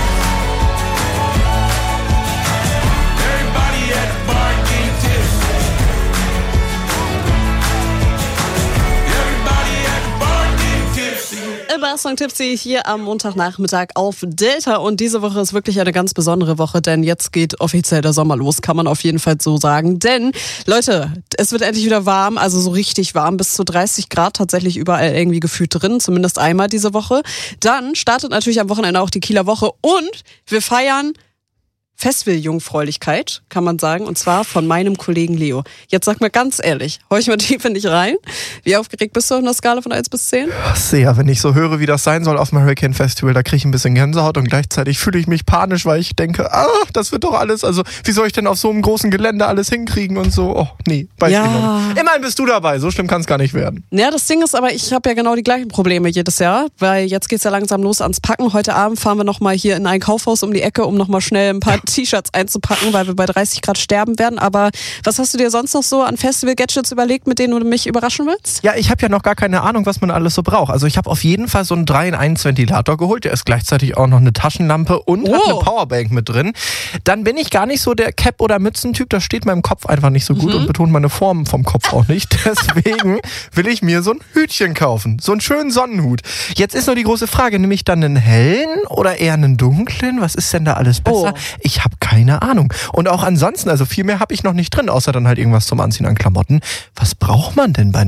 Everybody at the bar getting tipsy. Everybody at the bar getting tipsy. Immer Song Tipsy hier am Montagnachmittag auf Delta und diese Woche ist wirklich eine ganz besondere Woche, denn jetzt geht offiziell der Sommer los, kann man auf jeden Fall so sagen. Denn, Leute, es wird endlich wieder warm, also so richtig warm, bis zu 30 Grad tatsächlich überall irgendwie gefühlt drin, zumindest einmal diese Woche. Dann startet natürlich am Wochenende auch die Kieler Woche und wir feiern Festival-Jungfräulichkeit, kann man sagen, und zwar von meinem Kollegen Leo. Jetzt sag mal ganz ehrlich, hör ich mal tief in dich rein. Wie aufgeregt bist du auf einer Skala von 1 bis 10? Sehr, wenn ich so höre, wie das sein soll auf dem Hurricane Festival, da kriege ich ein bisschen Gänsehaut und gleichzeitig fühle ich mich panisch, weil ich denke, das wird doch alles, also wie soll ich denn auf so einem großen Gelände alles hinkriegen und so, oh nee, weiß ich nicht. Immerhin bist du dabei, so schlimm kann es gar nicht werden. Ja, das Ding ist aber, ich habe ja genau die gleichen Probleme jedes Jahr, weil jetzt geht's ja langsam los ans Packen. Heute Abend fahren wir nochmal hier in ein Kaufhaus um die Ecke, um nochmal schnell ein paar T-Shirts einzupacken, weil wir bei 30 Grad sterben werden. Aber was hast du dir sonst noch so an Festival-Gadgets überlegt, mit denen du mich überraschen willst? Ja, ich habe ja noch gar keine Ahnung, was man alles so braucht. Also ich habe auf jeden Fall so einen 3-in-1-Ventilator geholt. Der ist gleichzeitig auch noch eine Taschenlampe und hat eine Powerbank mit drin. Dann bin ich gar nicht so der Cap- oder Mützentyp. Das steht meinem Kopf einfach nicht so gut und betont meine Form vom Kopf auch nicht. Deswegen will ich mir so ein Hütchen kaufen. So einen schönen Sonnenhut. Jetzt ist nur die große Frage, nehme ich dann einen hellen oder eher einen dunklen? Was ist denn da alles besser? Ich habe keine Ahnung. Und auch ansonsten, also viel mehr habe ich noch nicht drin, außer dann halt irgendwas zum Anziehen an Klamotten. Was braucht man denn bei